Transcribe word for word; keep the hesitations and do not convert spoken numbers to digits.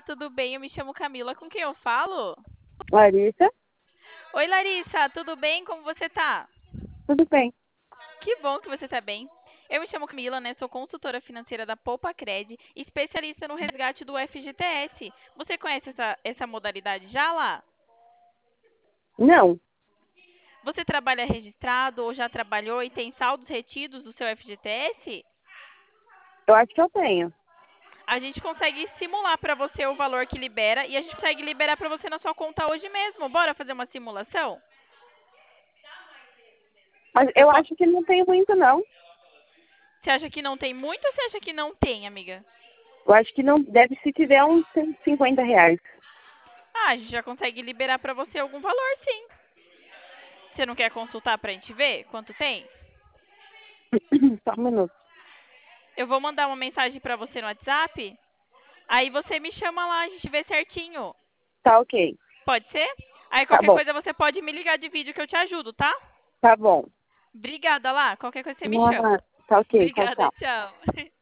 tudo bem? Eu me chamo Camila. Com quem eu falo? Larissa, Oi, Larissa, tudo bem? Como você tá? tudo bem? Que bom que você tá bem. Eu me chamo Camila, né? Sou consultora financeira da Poupa Cred, especialista no resgate do F G T S. Você conhece essa, essa modalidade já lá? Não, Você trabalha registrado ou já trabalhou e tem saldos retidos do seu F G T S? eu acho que eu tenho. A gente consegue simular para você o valor que libera e a gente consegue liberar para você na sua conta hoje mesmo. Bora fazer uma simulação? Mas Eu eu po- acho que não tem muito, não. Você acha que não tem muito ou você acha que não tem, amiga? Eu acho que não deve se tiver uns cento e cinquenta reais. Ah, a gente já consegue liberar para você algum valor, sim. Você não quer consultar para a gente ver quanto tem? Só um minuto. Eu vou mandar uma mensagem para você no WhatsApp. Aí você me chama lá, a gente vê certinho. Tá ok. Pode ser? Aí Tá qualquer bom, coisa você pode me ligar de vídeo que eu te ajudo, tá? tá bom. Obrigada lá. Qualquer coisa você me chama. Ah, tá ok. Tchau, Obrigada, tchau. tchau.